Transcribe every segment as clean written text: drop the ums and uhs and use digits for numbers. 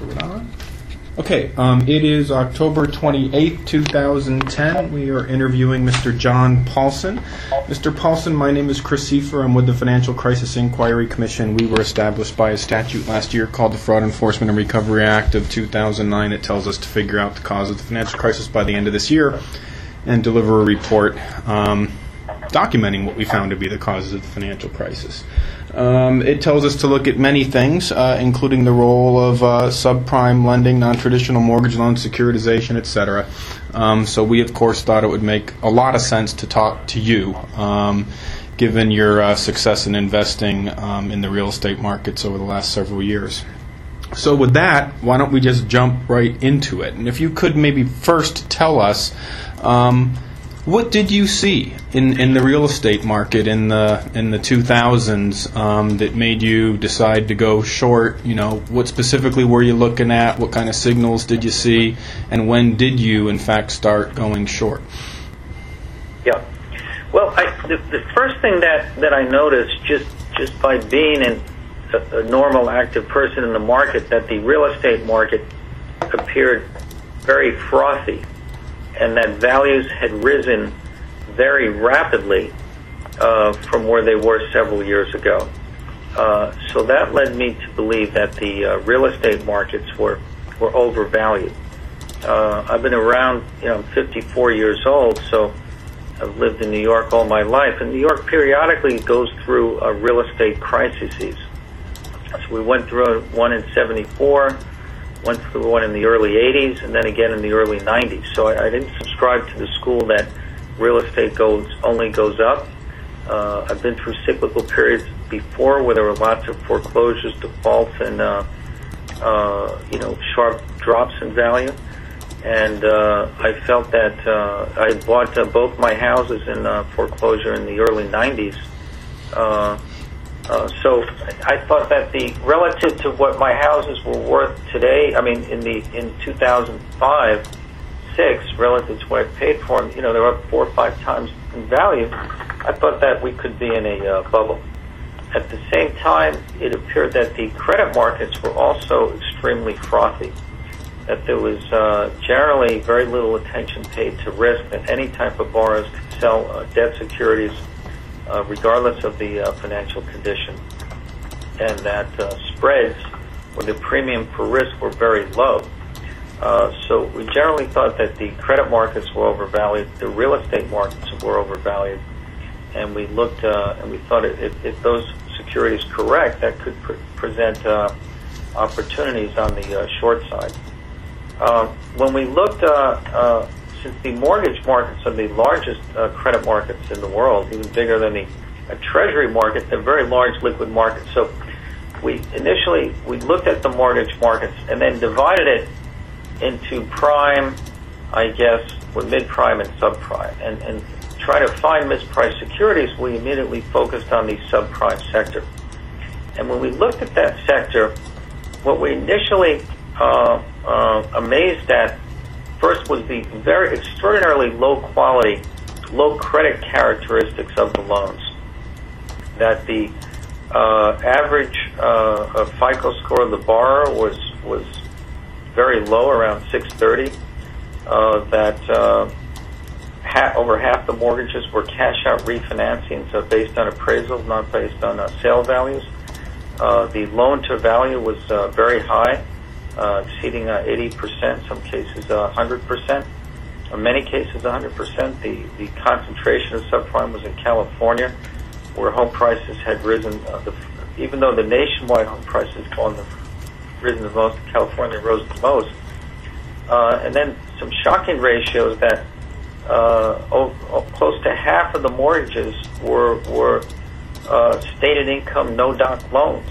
Is it on? Okay, it is October 28th, 2010. We are interviewing Mr. John Paulson. Mr. Paulson, my name is Chris Seifer. I'm with the Financial Crisis Inquiry Commission. We were established by a statute last year called the Fraud Enforcement and Recovery Act of 2009. It tells us to figure out the cause of the financial crisis by the end of this year and deliver a report documenting what we found to be the causes of the financial crisis. It tells us to look at many things, including the role of subprime lending, non-traditional mortgage loans, securitization, etc. So we, of course, thought it would make a lot of sense to talk to you, given your success in investing in the real estate markets over the last several years. So with that, why don't we just jump right into it? And if you could maybe first tell us, what did you see in the real estate market in the 2000s that made you decide to go short? You know, what specifically were you looking at? What kind of signals did you see? And when did you, in fact, start going short? Yeah. Well, the first thing that I noticed just by being a normal, active person in the market, that the real estate market appeared very frothy, and that values had risen very rapidly from where they were several years ago. So that led me to believe that the real estate markets were overvalued. I've been around, I'm 54 years old, so I've lived in New York all my life, and New York periodically goes through real estate crises. So we went through one in '74, went through one in the early 80s, and then again in the early 90s. So I didn't subscribe to the school that real estate only goes up. I've been through cyclical periods before where there were lots of foreclosures, defaults, and sharp drops in value. And I felt that I bought both my houses in foreclosure in the early 90s. So I thought that relative to what my houses were worth today, I mean, in 2005, 6, relative to what I paid for them, they're up 4 or 5 times in value. I thought that we could be in a bubble. At the same time, it appeared that the credit markets were also extremely frothy, that there was generally very little attention paid to risk, that any type of borrowers could sell debt securities regardless of the financial condition, and that spreads or the premium for risk were very low. So we generally thought that the credit markets were overvalued, the real estate markets were overvalued, and we looked and we thought if those securities correct, that could present opportunities on the short side. When we looked since the mortgage markets are the largest credit markets in the world, even bigger than the treasury market, they're very large liquid markets. So we looked at the mortgage markets and then divided it into prime, I guess, with mid-prime and subprime. And try to find mispriced securities, we immediately focused on the subprime sector. And when we looked at that sector, what we initially amazed at first was the very extraordinarily low quality, low credit characteristics of the loans. That the average FICO score of the borrower was very low, around 630. That over half the mortgages were cash out refinancings based on appraisals, not based on sale values. The loan to value was very high, exceeding 80%, some cases 100%, in many cases 100%. The concentration of subprime was in California, where home prices had risen, even though the nationwide home prices had risen the most, California rose the most. And then some shocking ratios that close to half of the mortgages were stated income, no doc loans.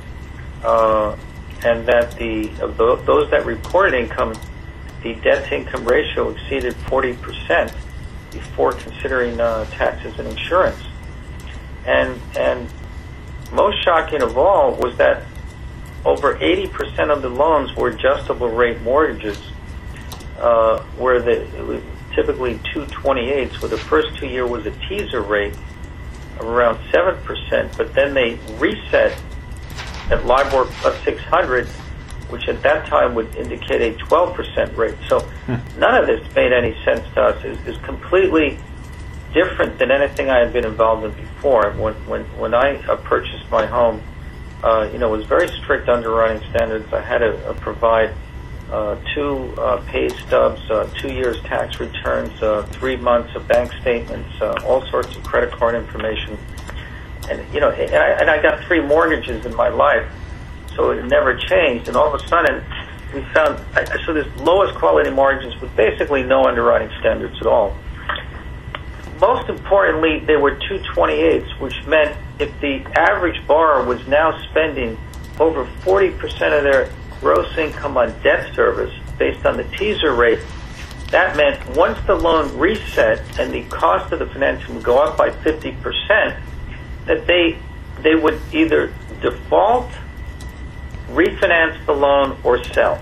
And that those that reported income, the debt-to-income ratio exceeded 40% before considering taxes and insurance. And most shocking of all was that over 80% of the loans were adjustable rate mortgages, where it was typically 228s, where the first 2 year was a teaser rate of around 7%, but then they reset at LIBOR plus 600 which at that time would indicate a 12% rate. So none of this made any sense to us. Is completely different than anything I had been involved in before. When I purchased my home, it was very strict underwriting standards. I had to provide 2 pay stubs, 2 years tax returns, 3 months of bank statements, all sorts of credit card information. And I got 3 mortgages in my life, so it never changed. And all of a sudden, we found so this lowest quality mortgages with basically no underwriting standards at all. Most importantly, they were 228s, which meant if the average borrower was now spending over 40% of their gross income on debt service based on the teaser rate, that meant once the loan reset and the cost of the financing would go up by 50%, that they would either default, refinance the loan, or sell.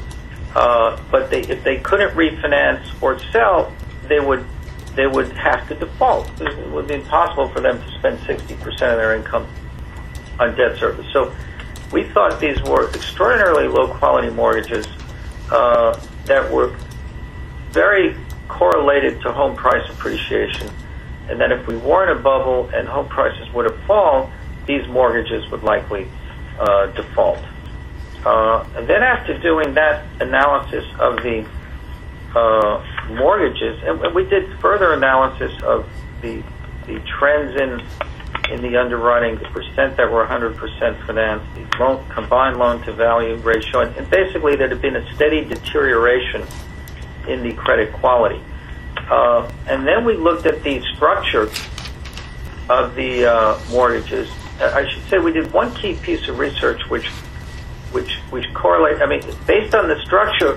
But if they couldn't refinance or sell, they would have to default. It would be impossible for them to spend 60% of their income on debt service. So we thought these were extraordinarily low-quality mortgages that were very correlated to home price appreciation, and that if we were in a bubble and home prices would have fallen, these mortgages would likely default. And then after doing that analysis of the mortgages, and we did further analysis of the trends in the underwriting, the percent that were 100% financed, the combined loan-to-value ratio, and basically there had been a steady deterioration in the credit quality. And then we looked at the structure of the mortgages. I should say we did one key piece of research which correlates. I mean, based on the structure,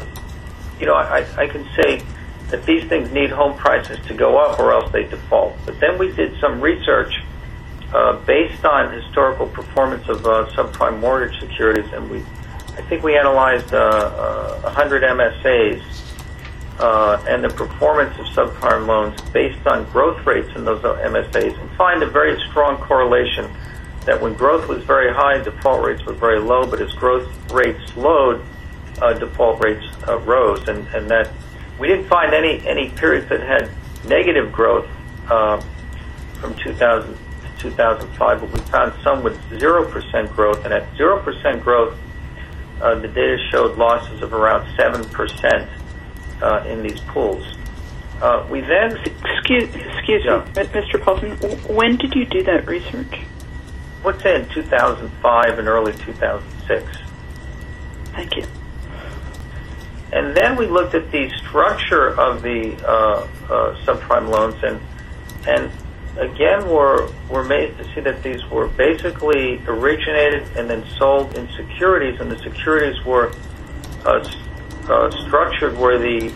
I can say that these things need home prices to go up or else they default. But then we did some research based on historical performance of subprime mortgage securities, and I think we analyzed 100 MSAs and the performance of subprime loans based on growth rates in those MSAs, and find a very strong correlation that when growth was very high, default rates were very low, but as growth rates slowed, default rates rose, and that we didn't find any periods that had negative growth from 2000 to 2005, but we found some with 0% growth, and at 0% growth, the data showed losses of around 7% in these pools. We then... Excuse me, Mr. Paulson, when did you do that research? Let's say in 2005 and early 2006. Thank you. And then we looked at the structure of the subprime loans, and again we're made to see that these were basically originated and then sold in securities, and the securities were structured where the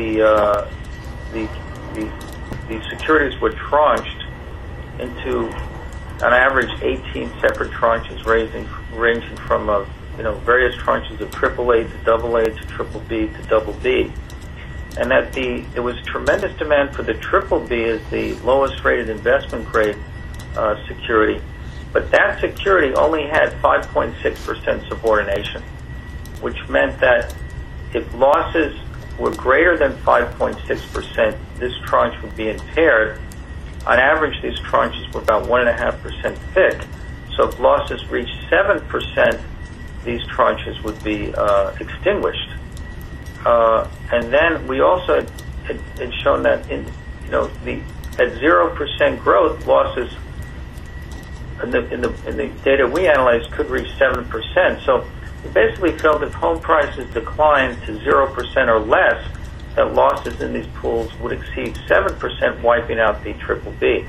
securities were tranched into, on average, 18 separate tranches, ranging from various tranches of AAA to AA to BBB to BB, and that there was tremendous demand for the BBB as the lowest rated investment grade security, but that security only had 5.6% subordination, which meant that if losses were greater than 5.6%, this tranche would be impaired. On average, these tranches were about 1.5% thick, so if losses reached 7%, these tranches would be extinguished. And then we also had shown that at 0% growth, losses in the data we analyzed could reach 7%. So we basically felt if home prices declined to 0% or less, that losses in these pools would exceed 7%, wiping out the BBB.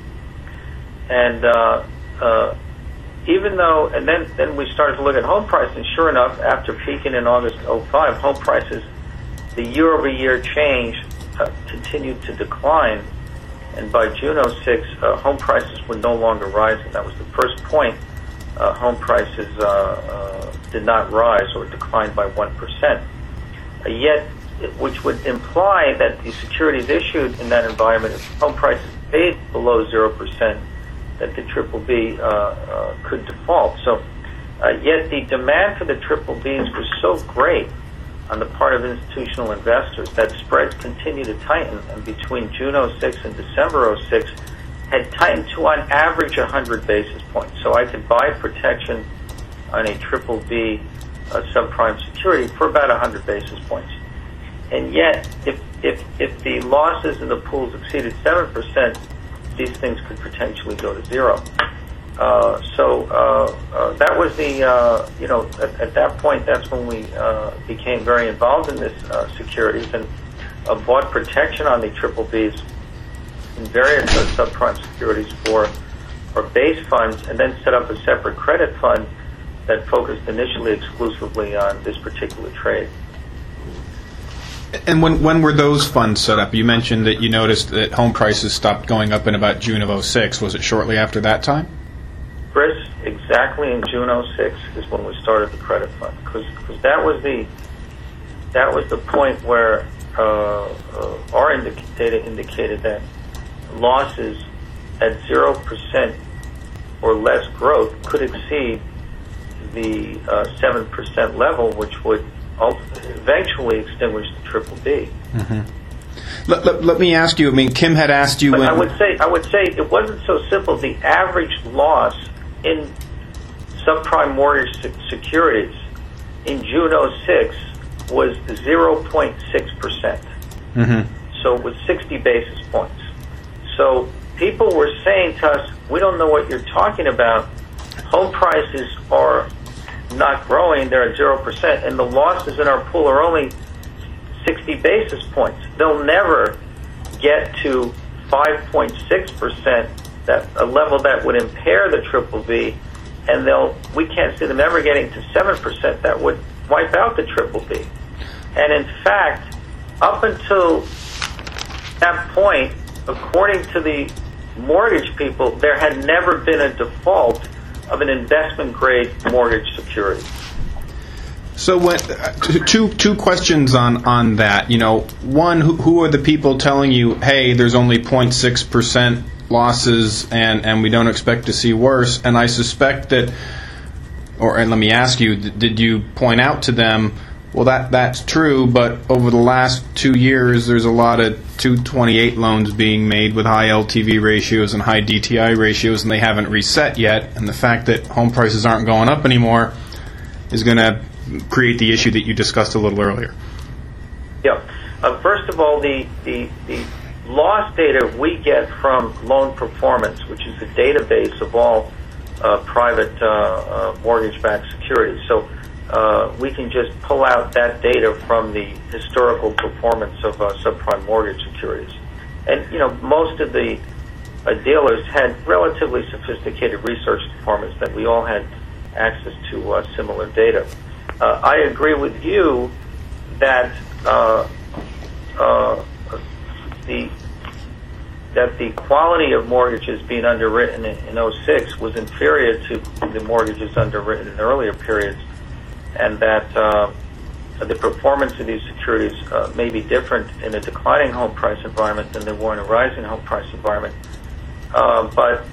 And even though, and then we started to look at home prices, and sure enough, after peaking in August 2005, home prices, the year-over-year change continued to decline, and by June 2006, home prices were no longer rising. That was the first point. Home prices did not rise or declined by 1%. Yet, which would imply that the securities issued in that environment, if home prices stayed below 0%, that the BBB could default. So Yet the demand for the triple Bs was so great on the part of institutional investors that spreads continued to tighten, and between June 06 and December 06 had tightened to on average 100 basis points. So I could buy protection on a triple B subprime security for about 100 basis points. And yet, if the losses in the pools exceeded 7%, these things could potentially go to zero. So that was the, at that point, that's when we became very involved in this securities and bought protection on the triple Bs in various subprime securities for our base funds, and then set up a separate credit fund that focused initially exclusively on this particular trade. And when were those funds set up? You mentioned that you noticed that home prices stopped going up in about June of 06. Was it shortly after that time? Chris, exactly in June 06 is when we started the credit fund, because that was the point where our data indicated that losses at 0% or less growth could exceed the 7% level, which would eventually extinguish the triple B. Mm-hmm. Let me ask you. I mean, Kim had asked you. But when I would say it wasn't so simple. The average loss in subprime mortgage securities in June 06 was 0.6%. Mm-hmm. So it was 60 basis points. So people were saying to us, "We don't know what you're talking about. Home prices are not growing, they're at 0%, and the losses in our pool are only 60 basis points. They'll never get to 5.6%, that a level that would impair the triple B, and we can't see them ever getting to 7%. That would wipe out the triple B." And in fact, up until that point, according to the mortgage people, there had never been a default of an investment-grade mortgage security. So, two questions on that. You know, one, who are the people telling you, "Hey, there's only 0.6% losses, and we don't expect to see worse"? And I suspect that, and let me ask you, did you point out to them, well, that's true, but over the last 2 years, there's a lot of 228 loans being made with high LTV ratios and high DTI ratios, and they haven't reset yet, and the fact that home prices aren't going up anymore is going to create the issue that you discussed a little earlier. Yeah. First of all, the loss data we get from Loan Performance, which is a database of all private mortgage-backed securities. So we can just pull out that data from the historical performance of subprime mortgage securities. And, most of the dealers had relatively sophisticated research departments that we all had access to similar data. I agree with you that the quality of mortgages being underwritten in 06 was inferior to the mortgages underwritten in earlier periods, and that the performance of these securities may be different in a declining home price environment than they were in a rising home price environment. But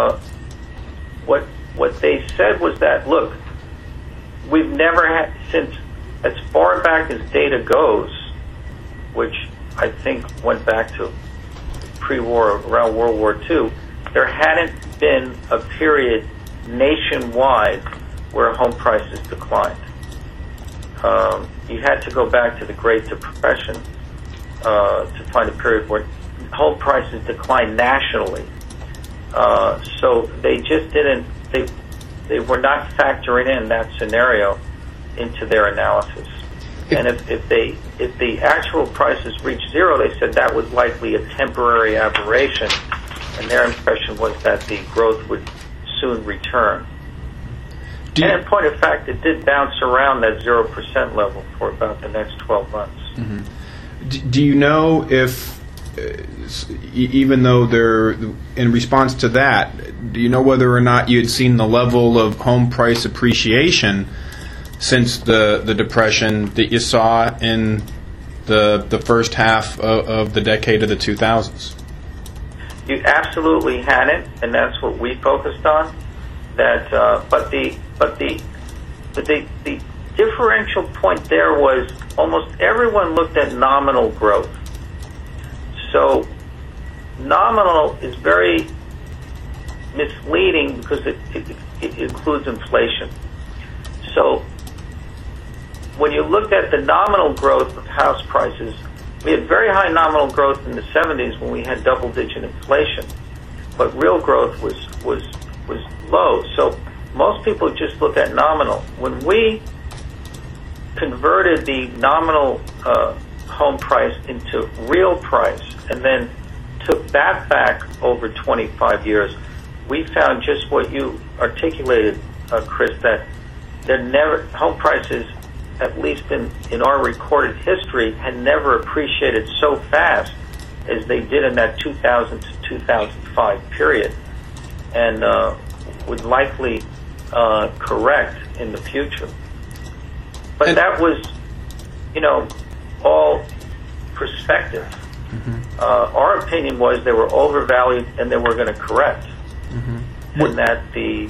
what they said was that, look, we've never had, since as far back as data goes, which I think went back to pre-war, around World War II, there hadn't been a period nationwide where home prices declined. You had to go back to the Great Depression to find a period where home prices declined nationally. So they just didn't, they were not factoring in that scenario into their analysis. And if the actual prices reached zero, they said that was likely a temporary aberration, and their impression was that the growth would soon return. And in point of fact, it did bounce around that 0% level for about the next 12 months. Mm-hmm. Do you know if, even though they're in response to that, do you know whether or not you had seen the level of home price appreciation since the Depression that you saw in the first half of the decade of the 2000s? You absolutely hadn't, and that's what we focused on. That, but the the differential point there was almost everyone looked at nominal growth. So nominal is very misleading because it includes inflation. So when you looked at the nominal growth of house prices, we had very high nominal growth in the 70s when we had double-digit inflation, but real growth was low. So most people just look at nominal. When we converted the nominal home price into real price and then took that back over 25 years, we found just what you articulated, Chris, that home prices, at least in our recorded history, had never appreciated so fast as they did in that 2000 to 2005 period, and would likely correct in the future. But that was, all perspective. Mm-hmm. Our opinion was they were overvalued and they were going to correct, mm-hmm. and that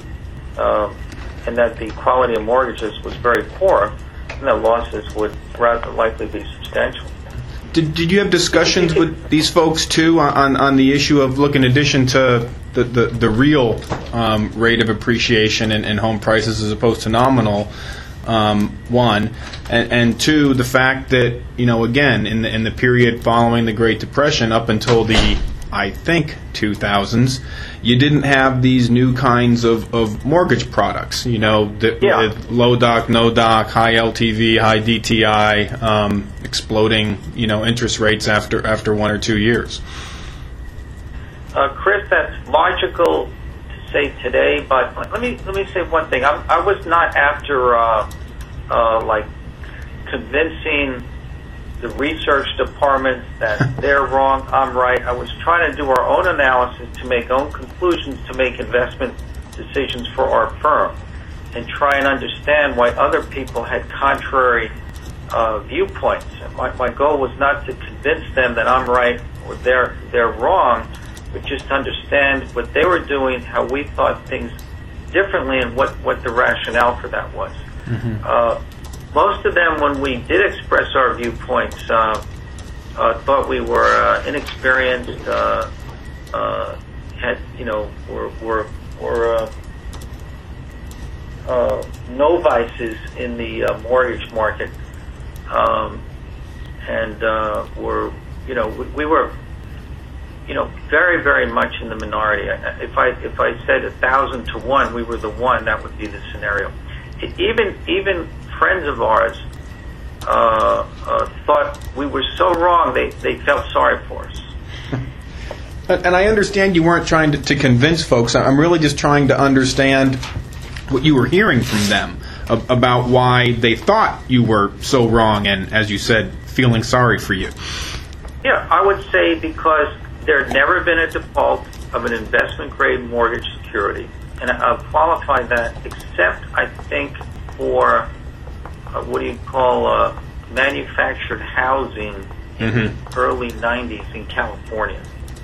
the quality of mortgages was very poor, and that losses would rather likely be substantial. Did you have discussions with these folks too on the issue of, look, in addition to the real rate of appreciation in home prices as opposed to nominal, one, and two, the fact that, again, in the period following the Great Depression up until the, I think, 2000s, you didn't have these new kinds of mortgage products, with low doc, no doc, high LTV, high DTI, exploding, interest rates after 1 or 2 years. Chris, that's logical to say today, but let me say one thing. I was not after convincing the research department that they're wrong, I'm right. I was trying to do our own analysis to make own conclusions to make investment decisions for our firm and try and understand why other people had contrary viewpoints. My goal was not to convince them that I'm right or they're wrong, but just to understand what they were doing, how we thought things differently, and what the rationale for that was. Mm-hmm. Most of them, when we did express our viewpoints, thought we were inexperienced, had were novices in the mortgage market, and we were very, very much in the minority. If I said 1,000 to 1, we were the one. That would be the scenario. Even friends of ours thought we were so wrong, they felt sorry for us. And I understand you weren't trying to convince folks. I'm really just trying to understand what you were hearing from them about why they thought you were so wrong and, as you said, feeling sorry for you. Yeah, I would say because there had never been a default of an investment-grade mortgage security. And I'll qualify that, except, I think, for what do you call manufactured housing in mm-hmm. the early 90s in California.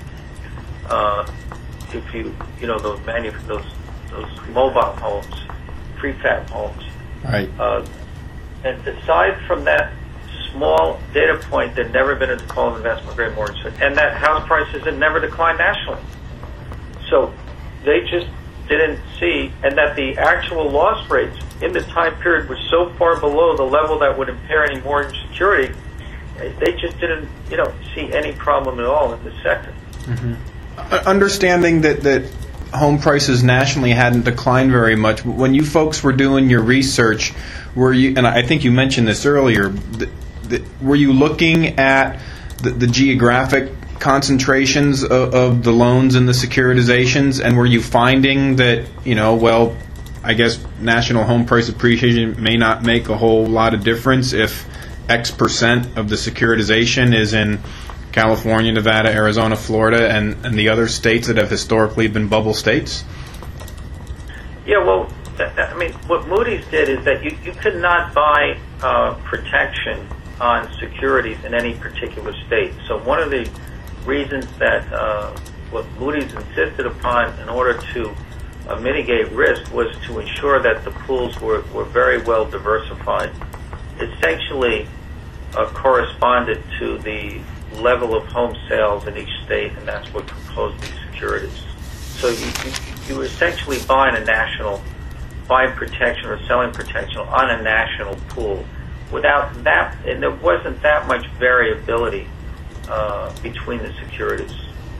If those mobile homes, prefab homes. Right. And aside from that small data point, there'd never been a default investment grade mortgage, and that house prices had never declined nationally. So they just didn't see, and that the actual loss rates in the time period were so far below the level that would impair any mortgage security, they just didn't, see any problem at all in the sector. Mm-hmm. Understanding that home prices nationally hadn't declined very much, when you folks were doing your research, were you, and I think you mentioned this earlier, were you looking at the geographic concentrations of the loans and the securitizations, and were you finding that, I guess national home price appreciation may not make a whole lot of difference if X percent of the securitization is in California, Nevada, Arizona, Florida, and the other states that have historically been bubble states? Yeah, well, what Moody's did is that you could not buy protection on securities in any particular state. So one of the reasons that what Moody's insisted upon in order to mitigate risk was to ensure that the pools were very well diversified. Essentially corresponded to the level of home sales in each state, and that's what composed these securities. So you were essentially buying protection or selling protection on a national pool. Without that, and there wasn't that much variability between the securities.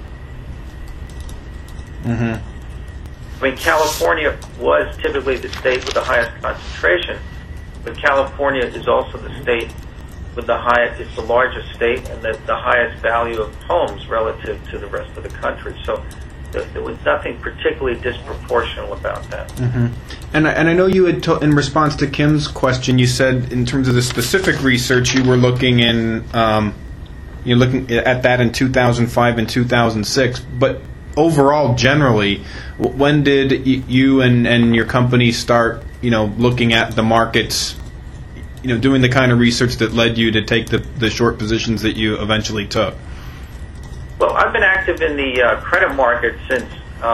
Mm-hmm. I mean, California was typically the state with the highest concentration, but California is also the state with the highest, it's the largest state and the highest value of homes relative to the rest of the country. So there was nothing particularly disproportional about that. Mm-hmm. And I know you had, in response to Kim's question, you said in terms of the specific research, you were looking in, you're looking at that in 2005 and 2006. But overall, generally, when did you and your company start, looking at the markets, doing the kind of research that led you to take the short positions that you eventually took? Well, I've been active in the credit market since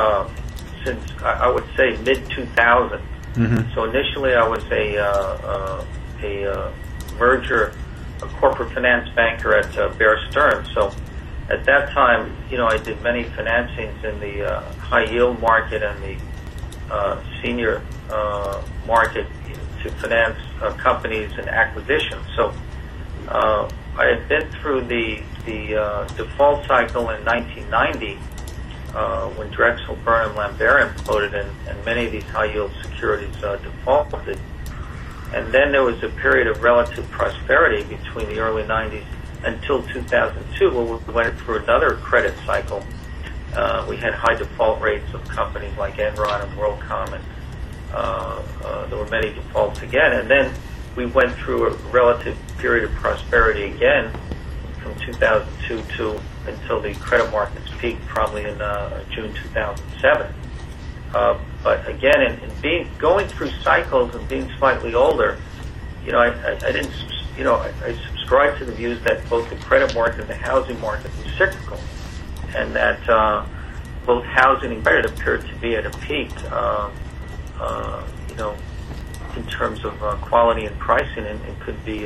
I would say mid-2000. Mm-hmm. So initially I was a corporate finance banker at Bear Stearns. So at that time, I did many financings in the high yield market and the senior market to finance companies and acquisitions. So I had been through the default cycle in 1990 when Drexel, Burnham, Lambert imploded and many of these high-yield securities defaulted. And then there was a period of relative prosperity between the early 90s until 2002 where we went through another credit cycle. We had high default rates of companies like Enron and WorldCom, and there were many defaults again. And then we went through a relative period of prosperity again from 2002 until the credit markets peaked probably in June 2007. But again, in going through cycles and being slightly older, I didn't, I subscribe to the views that both the credit market and the housing market was cyclical, and that both housing and credit appeared to be at a peak, in terms of quality and pricing, and could be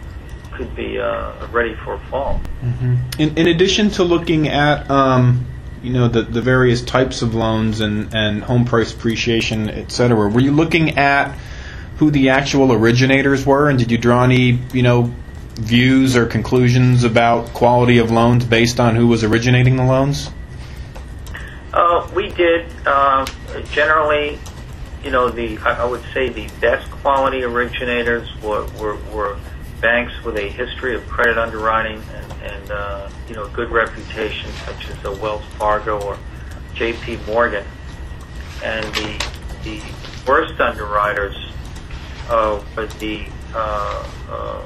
ready for a fall. Mm-hmm. In addition to looking at the various types of loans and home price appreciation, et cetera, were you looking at who the actual originators were, and did you draw any views or conclusions about quality of loans based on who was originating the loans? We did generally. I would say the best quality originators were banks with a history of credit underwriting and good reputation, such as Wells Fargo or J.P. Morgan. And the worst underwriters was the I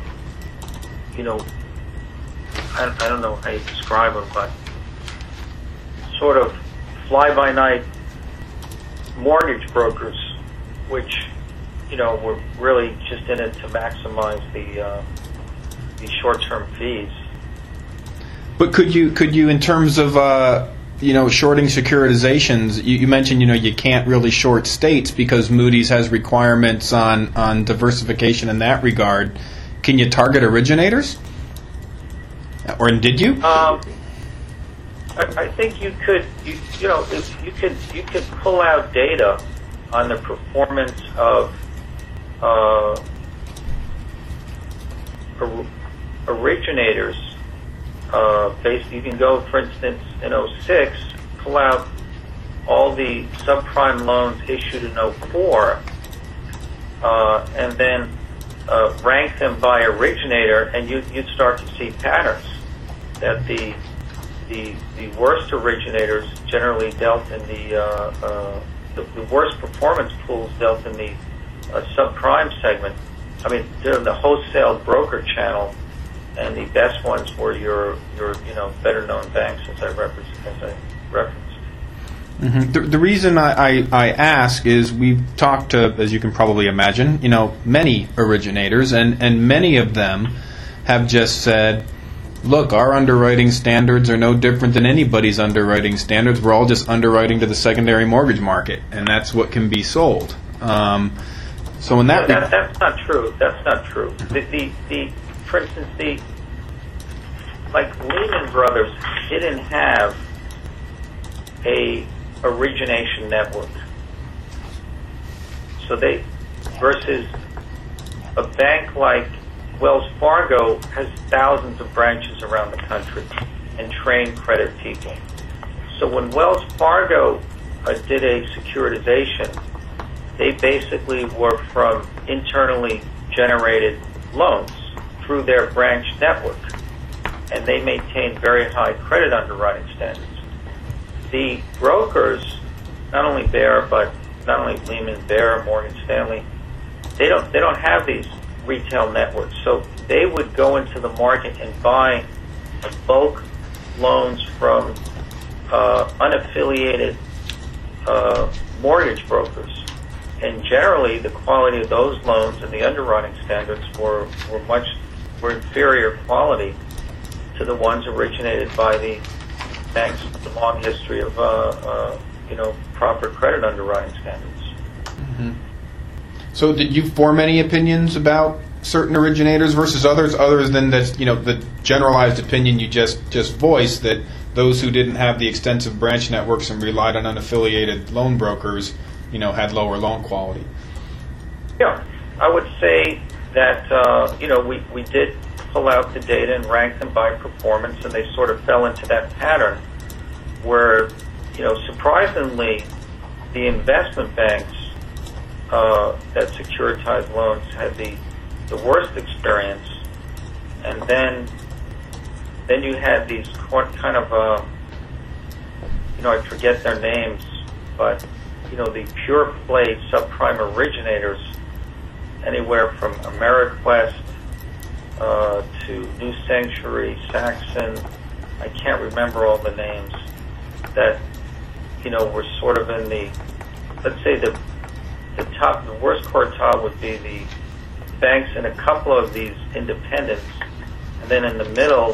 don't know how you describe them, but sort of fly-by-night mortgage brokers, which were really just in it to maximize the short-term fees. But could you in terms of shorting securitizations, you mentioned you can't really short states because Moody's has requirements on diversification in that regard. Can you target originators, or did you? I think you could. You could pull out data on the performance of originators. You can go, for instance, in 2006, pull out all the subprime loans issued in 2004, and then rank them by originator, and you'd start to see patterns that the worst originators generally dealt in the worst performance pools dealt in the subprime segment. I mean, the wholesale broker channel, and the best ones were your better known banks, as I referenced. Mm-hmm. The reason I ask is we've talked to, as you can probably imagine, many originators, and many of them have just said, look, our underwriting standards are no different than anybody's underwriting standards. We're all just underwriting to the secondary mortgage market, and that's what can be sold. So in that, that's not true. That's not true. For instance, like Lehman Brothers didn't have a origination network. So versus a bank like Wells Fargo has thousands of branches around the country and trained credit people. So when Wells Fargo did a securitization, they basically were from internally generated loans through their branch network, and they maintained very high credit underwriting standards. The brokers, not only Lehman, Bear, Morgan Stanley, they don't have these retail networks. So they would go into the market and buy bulk loans from unaffiliated mortgage brokers. And generally, the quality of those loans and the underwriting standards were inferior quality to the ones originated by the banks with a long history of proper credit underwriting standards. Mm-hmm. So did you form any opinions about certain originators versus others, other than that, the generalized opinion you just voiced, that those who didn't have the extensive branch networks and relied on unaffiliated loan brokers, had lower loan quality? Yeah, I would say that, we did pull out the data and rank them by performance, and they sort of fell into that pattern where, surprisingly, the investment banks that securitized loans had the worst experience, and then you had these kind of, I forget their names, but the pure play subprime originators, anywhere from Ameriquest to New Century, Saxon, I can't remember all the names, that were sort of in the, let's say the worst quartile would be the banks and a couple of these independents, and then in the middle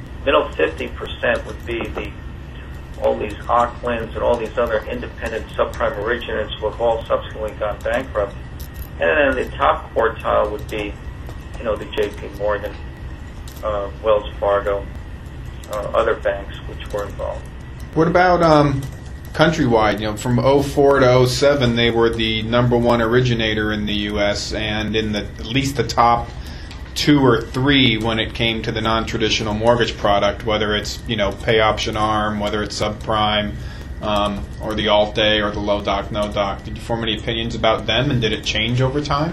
50% would be all these Aucklands and all these other independent subprime originators who have all subsequently gone bankrupt. And then the top quartile would be, the J.P. Morgan, Wells Fargo, other banks which were involved. What about Countrywide? From 04 to 07, they were the number one originator in the U.S. and in at least the top 2 or 3 when it came to the non-traditional mortgage product, whether it's pay option arm, whether it's subprime, or the Alt-A or the low doc, no doc. Did you form any opinions about them, and did it change over time?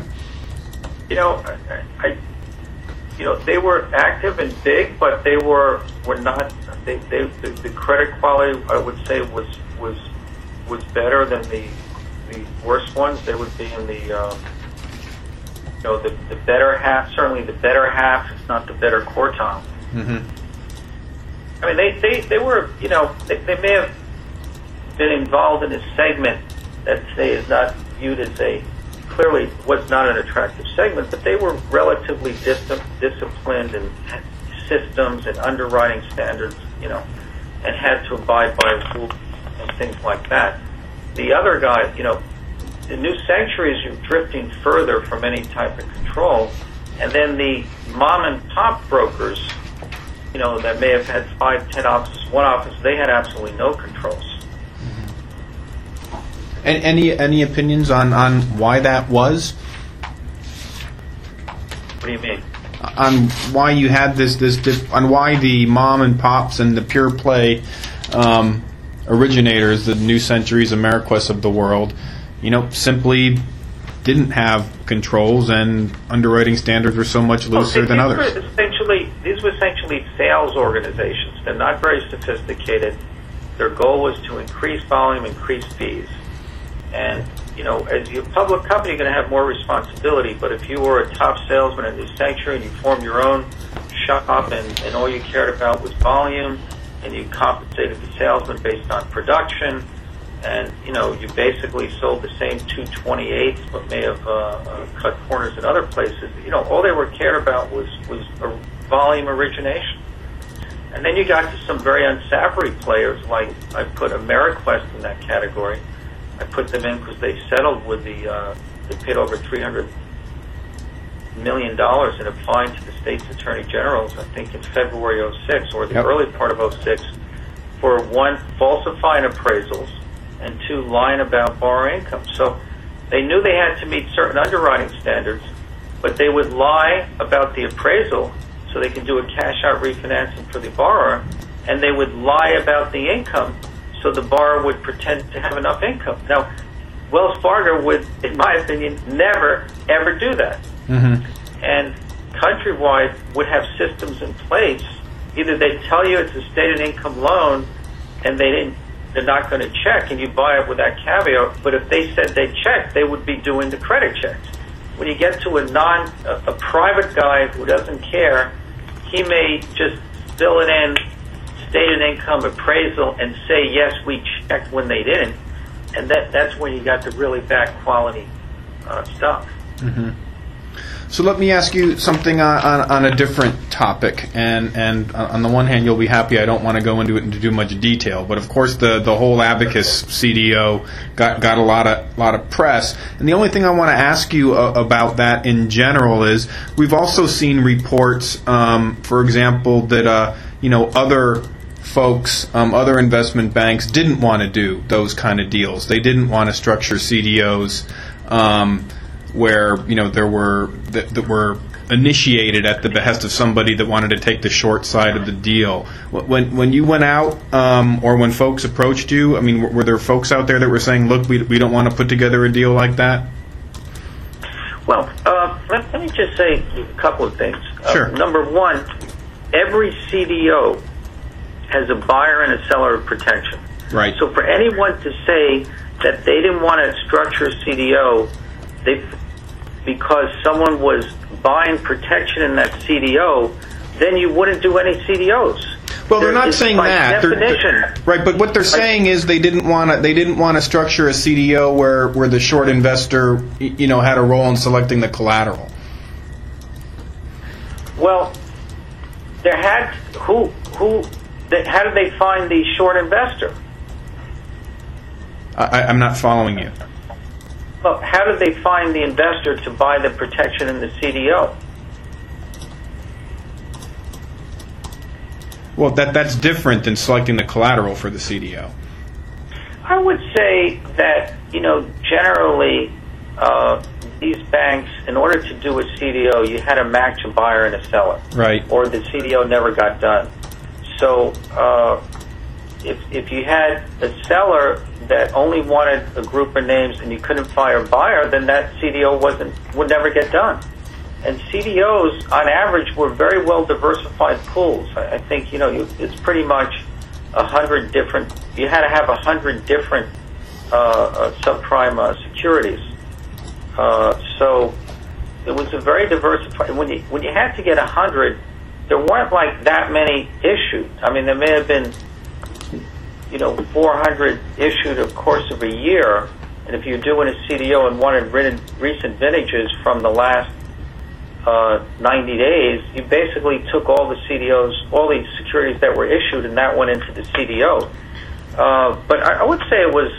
They were active and big, but they were not. The credit quality, I would say, was better than the worst ones. They would be in the the better half. Certainly, the better half, if not the better quartile. Mm-hmm. I mean, they were. They may have been involved in a segment that today is not viewed as clearly was not an attractive segment, but they were relatively disciplined in systems and underwriting standards, and had to abide by rules and things like that. The other guys, the New Centuries, you're drifting further from any type of control, and then the mom and pop brokers, that may have had 5, 10 offices, one office, they had absolutely no controls. And any opinions on why that was? What do you mean? On why you had on why the mom and pops and the pure play originators, the New Centuries, Ameriquest of the world, simply didn't have controls and underwriting standards were so much looser than others. These were essentially sales organizations. They're not very sophisticated. Their goal was to increase volume, increase fees. And, as a public company, you're going to have more responsibility. But if you were a top salesman at New Century and you formed your own shop and all you cared about was volume, and you compensated the salesman based on production, and, you basically sold the same 228s but may have cut corners in other places, all they were cared about was volume origination. And then you got to some very unsavory players, like I put Ameriquest in that category. I put them in because they settled with they paid over $300 million in a fine to the state's attorney generals, I think in February '06 or the early part of '06, for one, falsifying appraisals, and two, lying about borrower income. So they knew they had to meet certain underwriting standards, but they would lie about the appraisal so they could do a cash-out refinancing for the borrower, and they would lie about the income so the borrower would pretend to have enough income. Now, Wells Fargo would, in my opinion, never, ever do that. Mm-hmm. And Countrywide would have systems in place. Either they tell you it's a stated income loan and they're not going to check, and you buy it with that caveat, but if they said they checked, they would be doing the credit checks. When you get to a private guy who doesn't care, he may just fill it in, stated income appraisal, and say, yes, we checked when they didn't. And that's when you got the really bad quality stuff. Mm-hmm. So let me ask you something on a different topic, and on the one hand, you'll be happy I don't want to go into it into too much detail, but of course the whole Abacus CDO got a lot of press, and the only thing I want to ask you about that in general is we've also seen reports, for example, that other folks, other investment banks didn't want to do those kind of deals. They didn't want to structure CDOs. Where there were that were initiated at the behest of somebody that wanted to take the short side of the deal. When you went out, or when folks approached you, I mean, were there folks out there that were saying, "Look, we don't want to put together a deal like that"? Well, let me just say a couple of things. Sure. Number one, every CDO has a buyer and a seller of protection. Right. So for anyone to say that they didn't want to structure a CDO, because someone was buying protection in that CDO, then you wouldn't do any CDOs. Well, they're not saying that. Right, but what they're saying is they didn't want to structure a CDO where the short investor had a role in selecting the collateral. Well, there had how did they find the short investor? I'm not following you. Well, how did they find the investor to buy the protection in the CDO? Well, that's different than selecting the collateral for the CDO. I would say that, generally, these banks, in order to do a CDO, you had to match a buyer and a seller. Right. Or the CDO never got done. So if you had a seller that only wanted a group of names and you couldn't find a buyer, then that CDO would never get done. And CDOs, on average, were very well diversified pools. I think it's pretty much 100 different. You had to have 100 different subprime securities. So it was a very diversified. When you had to get 100, there weren't like that many issued. I mean, there may have been 400 issued a course of a year, and if you're doing a CDO and wanted recent vintages from the last 90 days, you basically took all the CDOs, all the securities that were issued, and that went into the CDO. But I would say it was,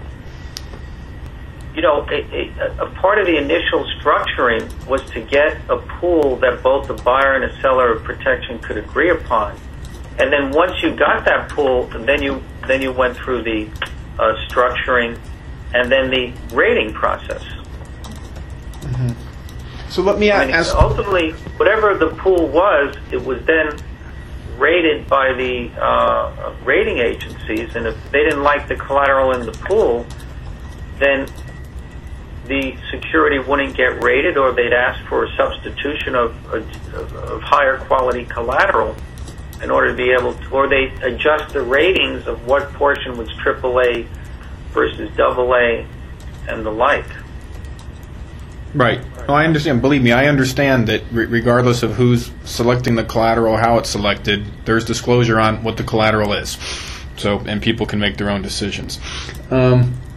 a part of the initial structuring was to get a pool that both the buyer and a seller of protection could agree upon. And then once you got that pool, then you went through the structuring and then the rating process. Mm-hmm. So let me ask. Ultimately, whatever the pool was, it was then rated by the rating agencies, and if they didn't like the collateral in the pool, then the security wouldn't get rated, or they'd ask for a substitution of higher quality collateral in order to be able to, or they adjust the ratings of what portion was AAA versus AA and the like. Right. No, I understand. Believe me, I understand that regardless of who's selecting the collateral, how it's selected, there's disclosure on what the collateral is. So, and people can make their own decisions.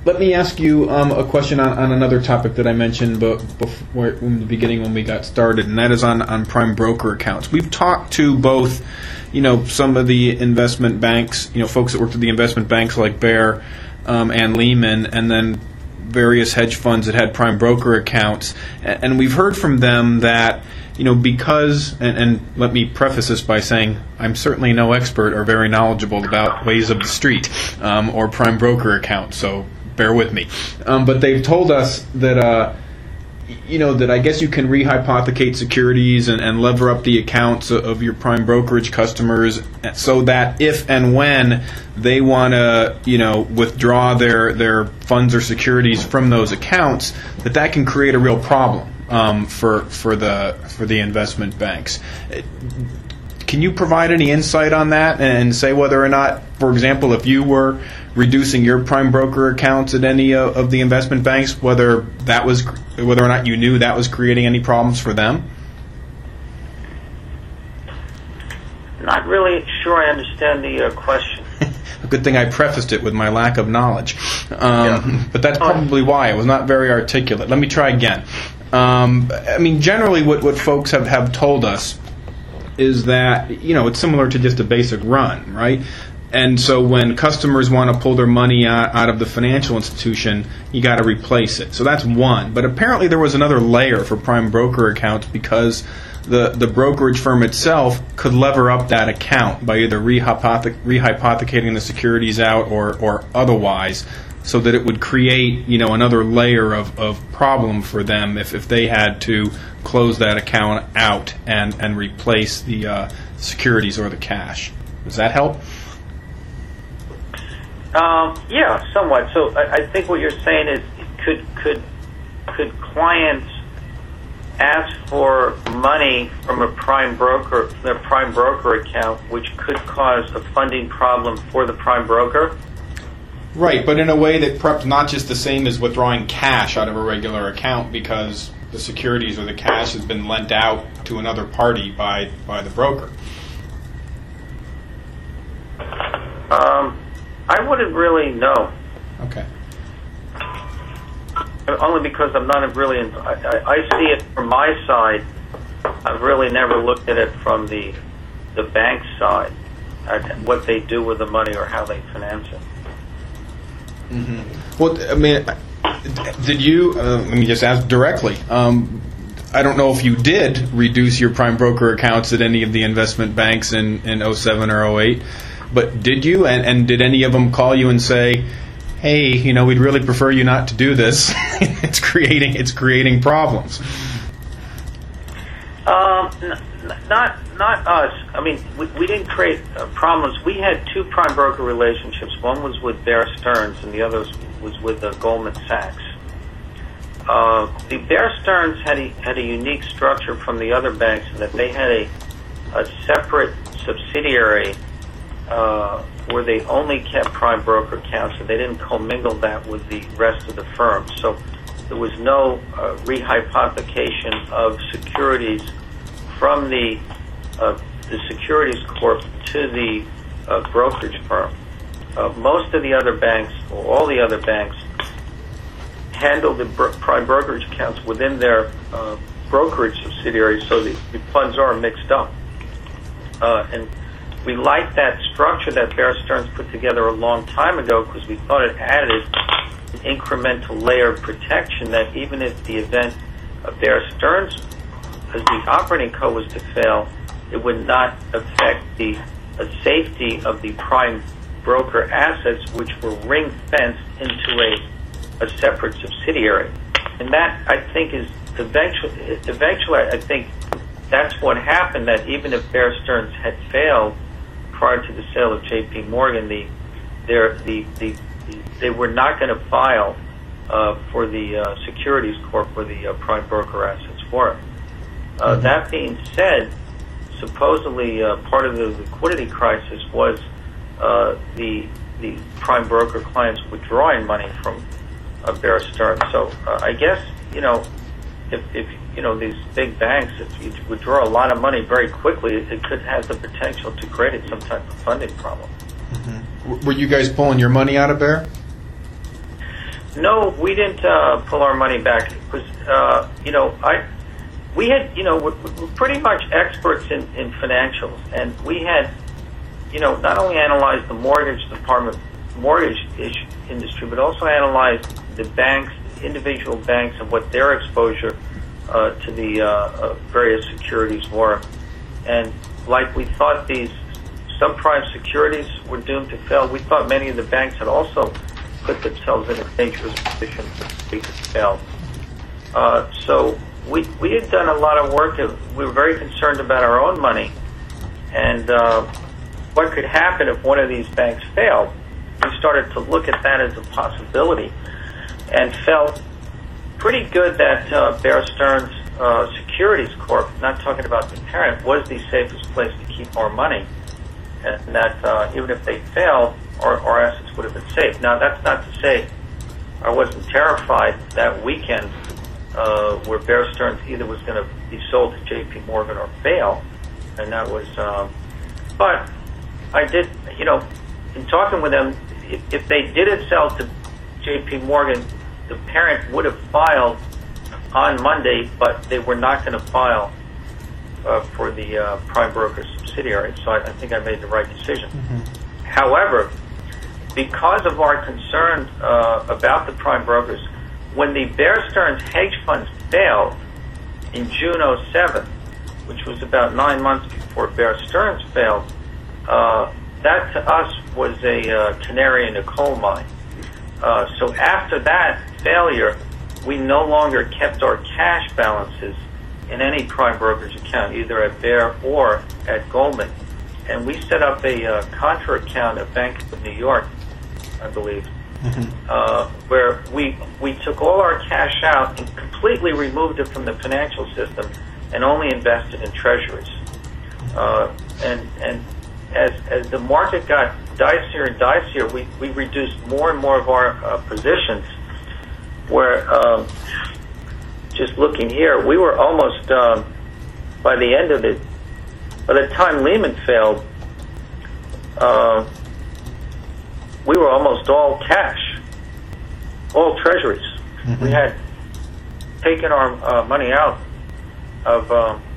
let me ask you a question on another topic that I mentioned before in the beginning when we got started, and that is on prime broker accounts. We've talked to both, some of the investment banks, folks that worked at the investment banks like Bear and Lehman, and then various hedge funds that had prime broker accounts, and we've heard from them that because, and let me preface this by saying I'm certainly no expert or very knowledgeable about ways of the street or prime broker accounts, so bear with me. But they've told us that that I guess you can rehypothecate securities and lever up the accounts of your prime brokerage customers so that if and when they want to, withdraw their funds or securities from those accounts, that can create a real problem for the investment banks. Can you provide any insight on that and say whether or not, for example, if you were reducing your prime broker accounts at any of the investment banks, whether or not you knew that was creating any problems for them? Not really sure I understand the question. A good thing I prefaced it with my lack of knowledge. But that's probably why. It was not very articulate. Let me try again. Generally what folks have told us is that, it's similar to just a basic run, right? And so when customers want to pull their money out of the financial institution, you got to replace it. So that's one. But apparently there was another layer for prime broker accounts because the brokerage firm itself could lever up that account by either rehypothecating the securities out or otherwise, so that it would create, another layer of problem for them if they had to close that account out and replace the securities or the cash. Does that help? Yeah, somewhat. So I think what you're saying is, could clients ask for money from their prime broker account, which could cause a funding problem for the prime broker? Right, but in a way that perhaps not just the same as withdrawing cash out of a regular account because the securities or the cash has been lent out to another party by the broker. I wouldn't really know. Okay. Only because I'm not really I see it from my side. I've really never looked at it from the bank side, what they do with the money or how they finance it. Mm-hmm. Well, did you, let me just ask directly, I don't know if you did reduce your prime broker accounts at any of the investment banks in 07 or 08, but did you? And did any of them call you and say, hey, we'd really prefer you not to do this. It's creating problems. Not us. We didn't create problems. We had two prime broker relationships. One was with Bear Stearns, and the other was with Goldman Sachs. The Bear Stearns had a unique structure from the other banks in that they had a separate subsidiary where they only kept prime broker accounts, and they didn't commingle that with the rest of the firm. So there was no rehypothecation of securities from the securities corp to the brokerage firm. Most of the other banks, or all the other banks, handle the prime brokerage accounts within their brokerage subsidiaries, so the funds are mixed up. And we liked that structure that Bear Stearns put together a long time ago because we thought it added an incremental layer of protection that even if the event of Bear Stearns as the operating co was to fail, it would not affect the safety of the prime broker assets, which were ring-fenced into a separate subsidiary. And that, I think, is eventually, I think that's what happened, that even if Bear Stearns had failed prior to the sale of J.P. Morgan, they were not going to file for the securities corp where the prime broker assets were. That being said, supposedly part of the liquidity crisis was the prime broker clients withdrawing money from Bear Stearns. So I guess if these big banks, if you withdraw a lot of money very quickly, it could have the potential to create some type of funding problem. Mm-hmm. Were you guys pulling your money out of Bear? No, we didn't pull our money back because we had, we're pretty much experts in financials, and we had, not only analyzed the mortgage industry, but also analyzed the banks, individual banks, and what their exposure to the various securities were. And like we thought these subprime securities were doomed to fail, we thought many of the banks had also put themselves in a dangerous position to fail. So we had done a lot of work. We were very concerned about our own money and what could happen if one of these banks failed. We started to look at that as a possibility and felt pretty good that Bear Stearns Securities Corp, not talking about the parent, was the safest place to keep our money, and that even if they failed, our assets would have been safe. Now, that's not to say I wasn't terrified that weekend where Bear Stearns either was going to be sold to J.P. Morgan or fail, and that was. But I did, in talking with them, if they didn't sell to J.P. Morgan, the parent would have filed on Monday, but they were not going to file for the prime broker subsidiary. So I think I made the right decision. Mm-hmm. However, because of our concern about the prime brokers, when the Bear Stearns hedge funds failed in June 2007, which was about 9 months before Bear Stearns failed, that to us was a canary in a coal mine. So after that failure, we no longer kept our cash balances in any prime brokerage account, either at Bear or at Goldman. And we set up a contra account at Bank of New York, I believe, mm-hmm. Where we took all our cash out and completely removed it from the financial system and only invested in treasuries. And as the market got dicier and dicier, we reduced more and more of our positions, where just looking here, we were almost, by the end of it, by the time Lehman failed, we were almost all cash, all treasuries. Mm-hmm. We had taken our money out of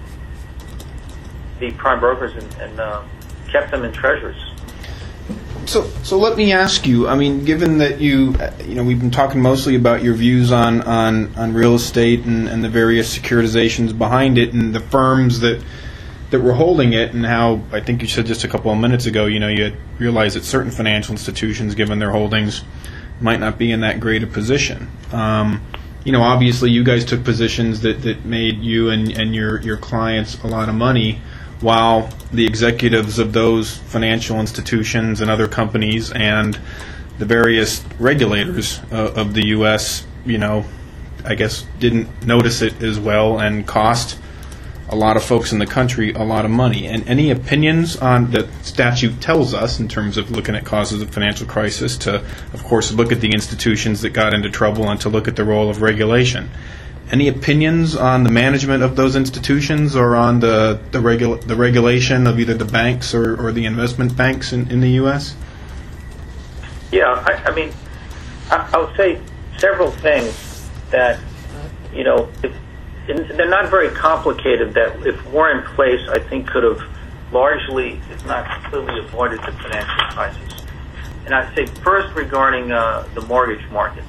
the prime brokers and kept them in treasuries. So let me ask you, I mean, given that we've been talking mostly about your views on real estate and the various securitizations behind it and the firms that were holding it, and how I think you said just a couple of minutes ago, you had realized that certain financial institutions, given their holdings, might not be in that great a position. Obviously you guys took positions that made you and your clients a lot of money, while the executives of those financial institutions and other companies and the various regulators of the U.S., I guess didn't notice it as well and cost a lot of folks in the country a lot of money. And any opinions on the statute tells us, in terms of looking at causes of financial crisis, to, of course, look at the institutions that got into trouble and to look at the role of regulation. Any opinions on the management of those institutions, or on the regulation of either the banks or the investment banks in the U.S.? Yeah, I mean, I'll say several things that, they're not very complicated, that if were in place, I think could have largely, if not completely, avoided the financial crisis. And I'd say first regarding the mortgage market.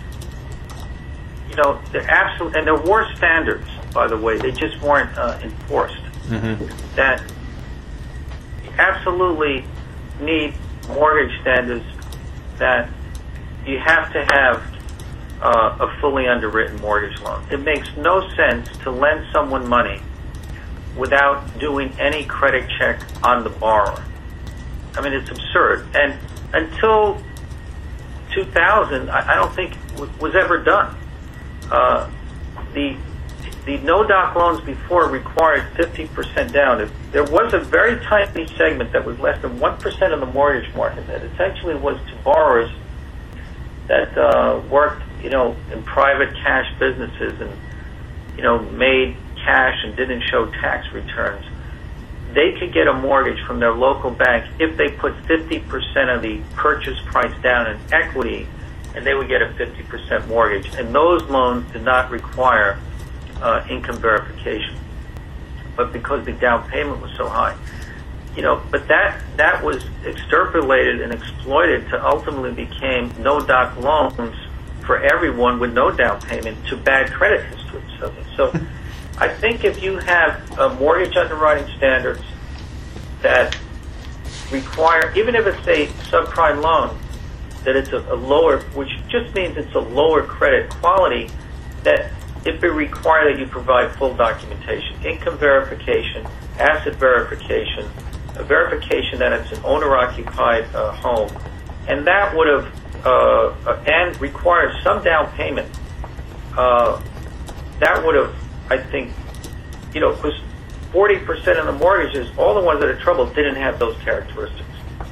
They're absolute, and there were standards, by the way, they just weren't enforced. Mm-hmm. That you absolutely need mortgage standards, that you have to have a fully underwritten mortgage loan. It makes no sense to lend someone money without doing any credit check on the borrower. I mean, it's absurd. And until 2000, I don't think was ever done. The no-doc loans before required 50% down. If there was a very tiny segment that was less than 1% of the mortgage market that essentially was to borrowers that worked, in private cash businesses and, made cash and didn't show tax returns. They could get a mortgage from their local bank if they put 50% of the purchase price down in equity and they would get a 50% mortgage. And those loans did not require income verification, but because the down payment was so high. But that was extrapolated and exploited to ultimately became no-doc loans for everyone with no down payment to bad credit history. So I think if you have mortgage underwriting standards that require, even if it's a subprime loan, that it's a lower, which just means it's a lower credit quality, that if it require that you provide full documentation, income verification, asset verification, a verification that it's an owner-occupied home, and that would have and required some down payment. That would have, I think, because 40% of the mortgages, all the ones that are troubled, didn't have those characteristics.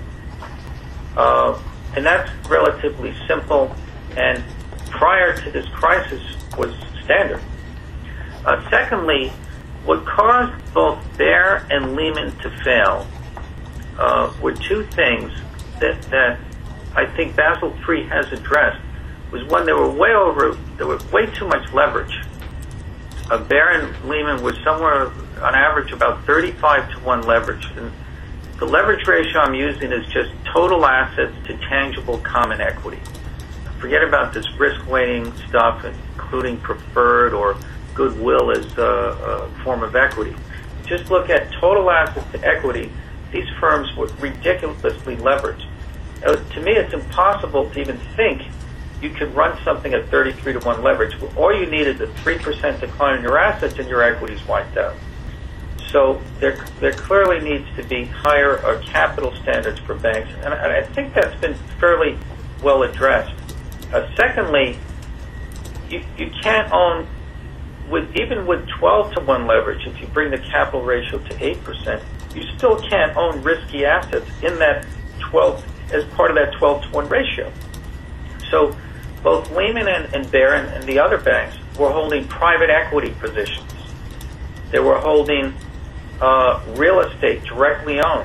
And that's relatively simple, and prior to this crisis was standard. Secondly, what caused both Bear and Lehman to fail were two things that I think Basel III has addressed. Was one, there was way too much leverage. Bear and Lehman was somewhere on average about 35-to-1 leverage. And the leverage ratio I'm using is just total assets to tangible common equity. Forget about this risk weighting stuff, including preferred or goodwill as a form of equity. Just look at total assets to equity. These firms were ridiculously leveraged. To me, it's impossible to even think you could run something at 33-to-1 leverage. All you need is a 3% decline in your assets and your equity's wiped out. So there clearly needs to be higher capital standards for banks, and I think that's been fairly well addressed. Secondly, you can't own, even with 12-to-1 leverage, if you bring the capital ratio to 8%, you still can't own risky assets in that 12 as part of that 12-to-1 ratio. So both Lehman and Bear and the other banks were holding private equity positions. They were holding real estate directly owned,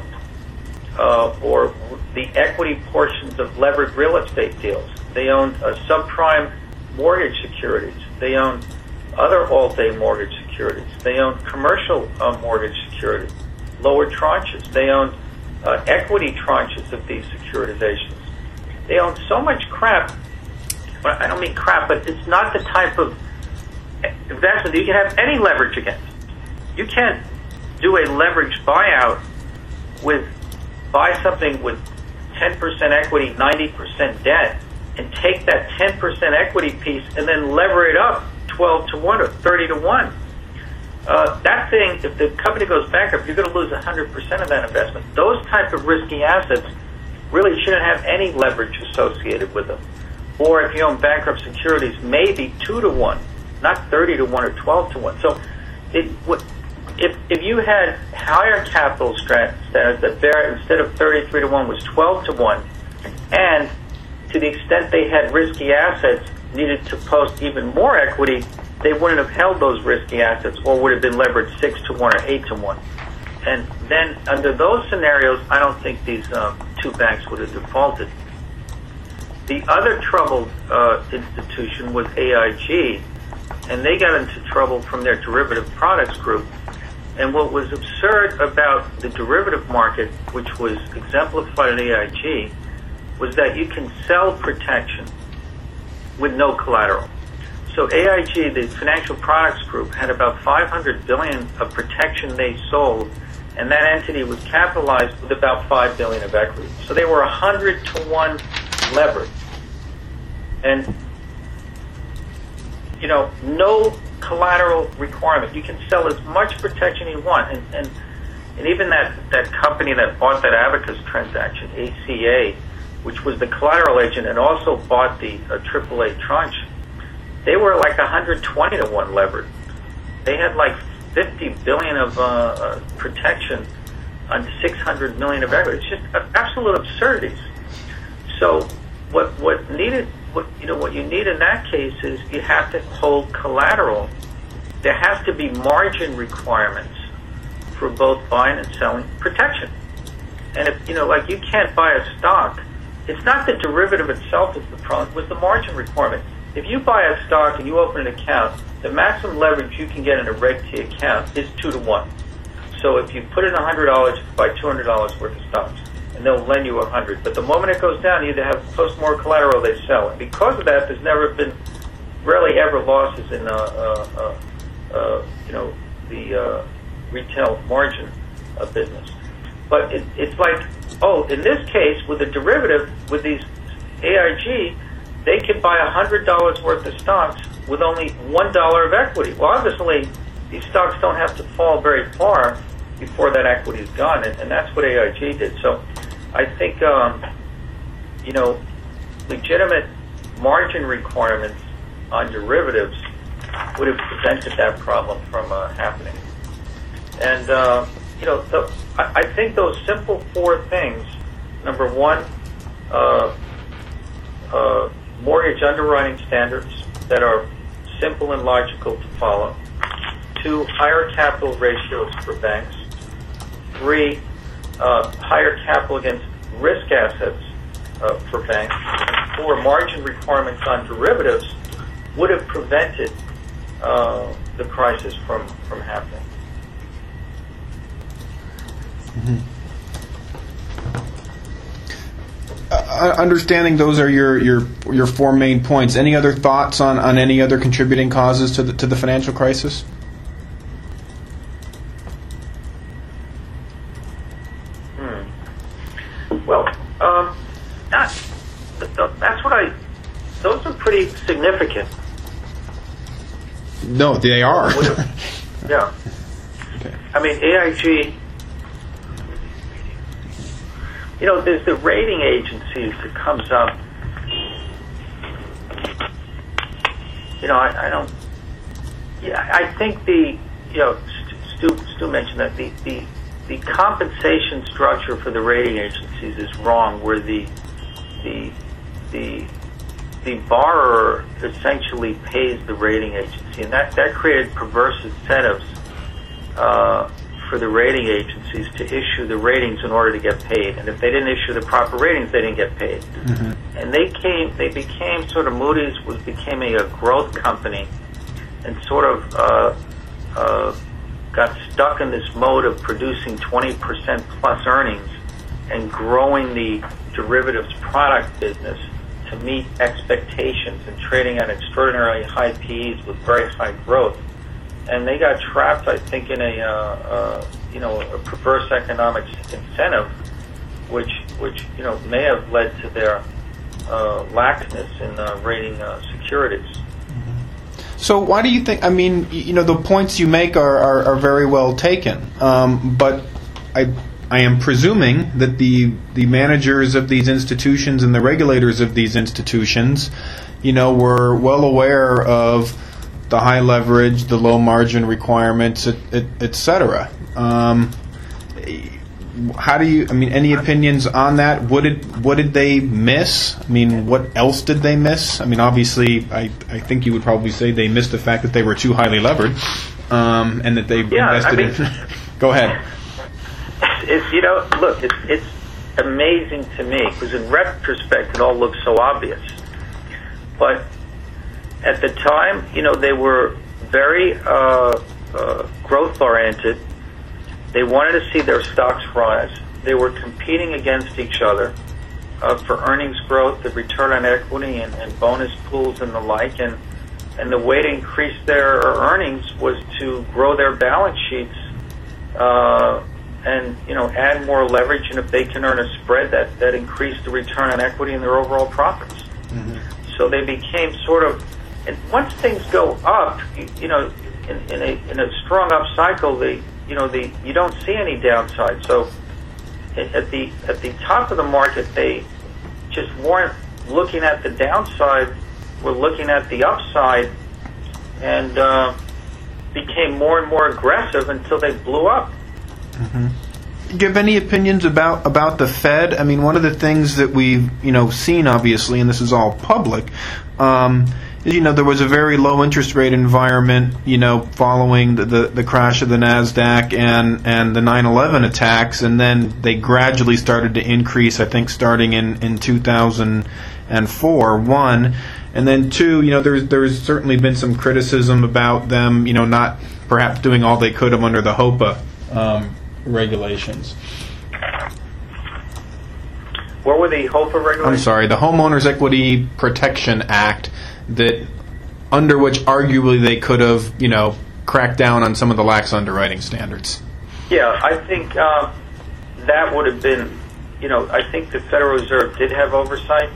or the equity portions of levered real estate deals. They owned subprime mortgage securities. They owned other all-day mortgage securities. They owned commercial mortgage securities, lower tranches. They owned equity tranches of these securitizations. They own so much crap. I don't mean crap, but it's not the type of investment that you can have any leverage against. You can't do a leveraged buyout buy something with 10% equity, 90% debt, and take that 10% equity piece and then lever it up 12-to-1 or 30-to-1. That thing, if the company goes bankrupt, you're going to lose 100% of that investment. Those type of risky assets really shouldn't have any leverage associated with them. Or if you own bankrupt securities, maybe 2-to-1, not 30-to-1 or 12-to-1. So if you had higher capital standards that Bear, instead of 33-to-1, was 12-to-1, and to the extent they had risky assets, needed to post even more equity, they wouldn't have held those risky assets, or would have been leveraged 6-to-1 or 8-to-1. And then under those scenarios, I don't think these two banks would have defaulted. The other troubled institution was AIG, and they got into trouble from their derivative products group. And what was absurd about the derivative market, which was exemplified at AIG, was that you can sell protection with no collateral. So AIG, the financial products group, had about $500 billion of protection they sold, and that entity was capitalized with about $5 billion of equity. So they were 100-to-1 levered. And, no collateral requirement. You can sell as much protection you want. And even that company that bought that Abacus transaction, ACA, which was the collateral agent and also bought the AAA tranche, they were like 120-to-1 levered. They had like $50 billion of protection on $600 million of equity. It's just absolute absurdities. So what you need in that case is you have to hold collateral. There has to be margin requirements for both buying and selling protection. And if you can't buy a stock it's not the derivative itself that's the problem, it was the margin requirement. If you buy a stock and you open an account, the maximum leverage you can get in a Reg T account is 2 to 1. So if you put in $100, you can buy $200 worth of stocks, and they'll lend you $100. But the moment it goes down, you either have post more collateral, they sell. And because of that, there's never been rarely ever losses in the retail margin of business. But it's like, in this case, with the derivative, with these AIG, they could buy $100 worth of stocks with only $1 of equity. Well, obviously, these stocks don't have to fall very far before that equity is gone, and that's what AIG did. So I think, legitimate margin requirements on derivatives would have prevented that problem from happening. And, I think those simple 4 things, number 1, mortgage underwriting standards that are simple and logical to follow. 2, higher capital ratios for banks. 3, higher capital against risk assets for banks. And 4, margin requirements on derivatives would have prevented the crisis from happening. Mm-hmm. Understanding those are your 4 main points. Any other thoughts on any other contributing causes to the financial crisis? Well, that's what those are pretty significant. No, they are. Yeah. Okay. I mean, AIG, there's the rating agencies that comes up. I think Stu mentioned that the compensation structure for the rating agencies is wrong, where the borrower essentially pays the rating agency, and that created perverse incentives for the rating agencies to issue the ratings in order to get paid. And if they didn't issue the proper ratings, they didn't get paid. Mm-hmm. And they became sort of, Moody's became a growth company, and sort of got stuck in this mode of producing 20% plus earnings and growing the derivatives product business to meet expectations and trading at extraordinarily high PEs with very high growth. And they got trapped, I think, in a perverse economic incentive, which may have led to their laxness in rating securities. So why do you think? I mean, the points you make are very well taken, but I am presuming that the managers of these institutions and the regulators of these institutions, were well aware of the high leverage, the low margin requirements, et cetera. How do you? I mean, any opinions on that? What did they miss? I mean, what else did they miss? I mean, obviously, I think you would probably say they missed the fact that they were too highly levered, and that they invested in. Go ahead. It's amazing to me, because in retrospect it all looks so obvious, but at the time, they were very growth oriented. They wanted to see their stocks rise. They were competing against each other for earnings growth, the return on equity, and bonus pools and the like. And the way to increase their earnings was to grow their balance sheets and add more leverage. And if they can earn a spread, that increased the return on equity and their overall profits. Mm-hmm. So they became sort of, and once things go up, in a strong up cycle, you don't see any downside. So at the top of the market, they just weren't looking at the downside, were looking at the upside, and became more and more aggressive until they blew up. Mm-hmm. Do you have any opinions about the Fed? I mean, one of the things that we've seen, obviously, and this is all public, there was a very low interest rate environment, following the crash of the NASDAQ and the 9/11 attacks, and then they gradually started to increase, I think, starting in 2004, one. And then two, there's certainly been some criticism about them, not perhaps doing all they could have under the HOPA regulations. What were the HOPA regulations? I'm sorry, the Homeowners Equity Protection Act, that under which arguably they could have, cracked down on some of the lax underwriting standards. Yeah, I think that would have been, I think the Federal Reserve did have oversight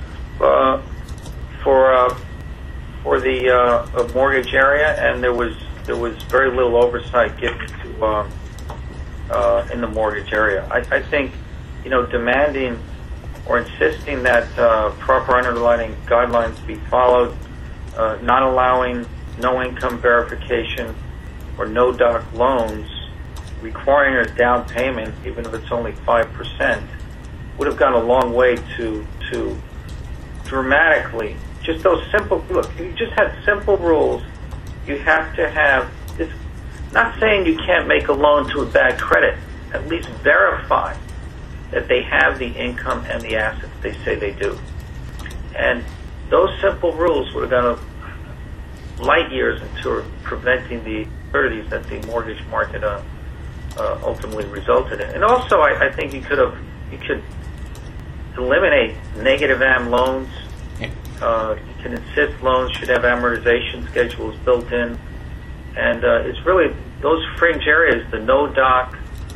for the mortgage area, and there was very little oversight given to in the mortgage area. I think demanding or insisting that proper underwriting guidelines be followed, not allowing no income verification or no doc loans, requiring a down payment even if it's only 5%, would have gone a long way to dramatically. Just those simple, look, if you just had simple rules, you have to have this, not saying you can't make a loan to a bad credit, at least verify that they have the income and the assets they say they do. And those simple rules would have gone light years into preventing the absurdities that the mortgage market ultimately resulted in. And also, I think you could eliminate negative AM loans. You can insist loans should have amortization schedules built in, and it's really those fringe areas, the no doc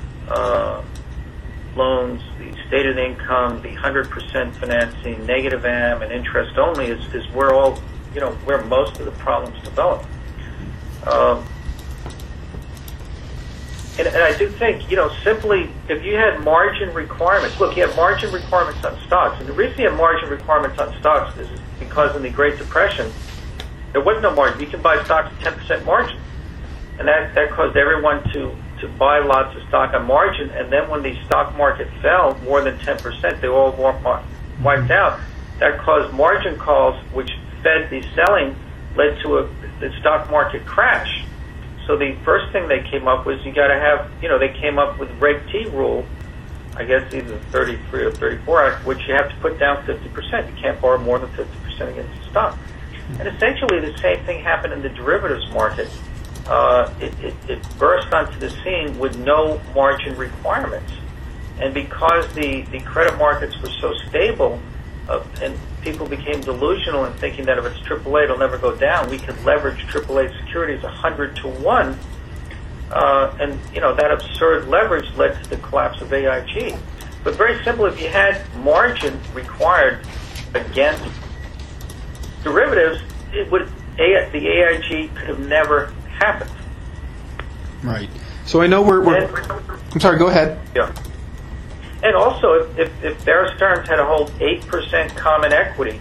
loans, the stated income, the 100% financing, negative AM, and interest only is where all where most of the problems develop. And I do think, simply if you had margin requirements, look, you have margin requirements on stocks, and the reason you have margin requirements on stocks is because in the Great Depression, there was no margin. You can buy stocks at 10% margin, and that caused everyone to buy lots of stock on margin, and then when the stock market fell more than 10%, they all wiped out. That caused margin calls, which fed the selling, led to the stock market crash. So the first thing they came up was you got to have, they came up with Reg T rule, I guess either 33 or 34 Act, which you have to put down 50%. You can't borrow more than 50% against the stock. And essentially the same thing happened in the derivatives market. It burst onto the scene with no margin requirements. And because the credit markets were so stable, and people became delusional in thinking that if it's AAA, it'll never go down, we could leverage AAA securities 100 to 1. And, that absurd leverage led to the collapse of AIG. But very simple, if you had margin required against derivatives, the AIG could have never happened. Right. So I know we're I'm sorry, go ahead. Yeah. And also, if Bear Stearns had to hold 8% common equity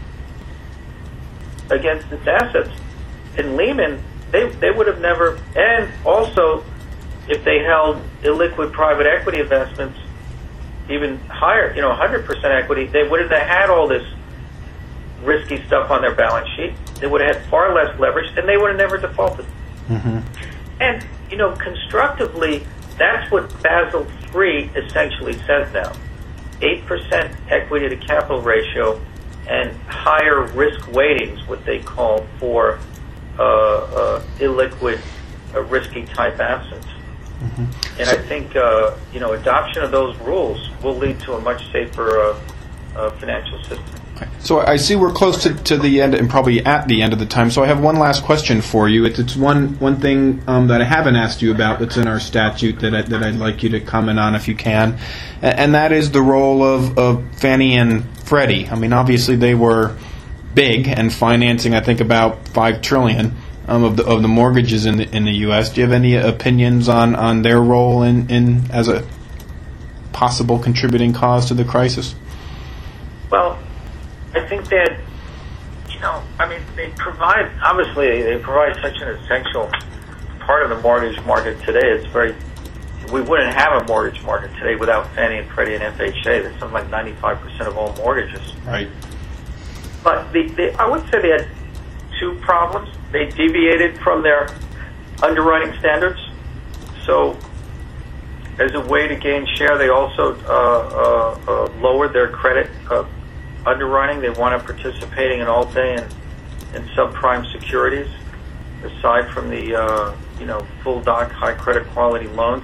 against its assets, in Lehman, they would have never, and also, if they held illiquid private equity investments even higher, 100% equity, they would have had all this risky stuff on their balance sheet. They would have had far less leverage, and they would have never defaulted. Mm-hmm. And, constructively, that's what Basel III essentially says now. 8% equity to capital ratio and higher risk weightings, what they call for illiquid, risky type assets. Mm-hmm. And I think, adoption of those rules will lead to a much safer financial system. So I see we're close to the end and probably at the end of the time. So I have one last question for you. It's one thing that I haven't asked you about that's in our statute that I'd like you to comment on if you can, and that is the role of Fannie and Freddie. I mean, obviously they were big and financing, I think, about $5 trillion of the mortgages in the U.S. Do you have any opinions on their role in as a possible contributing cause to the crisis? Well, I think that, they provide such an essential part of the mortgage market today. We wouldn't have a mortgage market today without Fannie and Freddie and FHA. That's something like 95% of all mortgages. Right. But I would say that two problems. They deviated from their underwriting standards. So as a way to gain share, they also lowered their credit underwriting. They wound up participating in Alt-A and subprime securities, aside from the full doc high credit quality loans,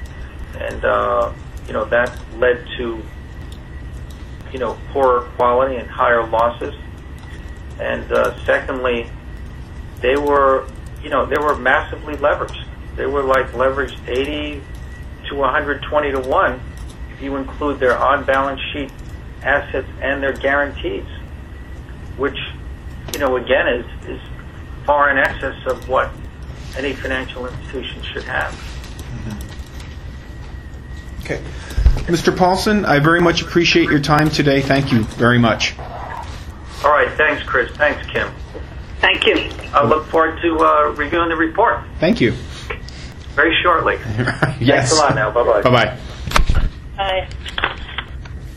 that led to poorer quality and higher losses. And secondly, they were massively leveraged. They were like leveraged 80 to 120 to 1 if you include their on-balance sheet assets and their guarantees, which, again, is far in excess of what any financial institution should have. Okay. Mr. Paulson, I very much appreciate your time today. Thank you very much. All right. Thanks, Chris. Thanks, Kim. Thank you. I look forward to reviewing the report Thank you. very shortly. Yes. Thanks a lot now. Bye-bye. Bye-bye. Bye.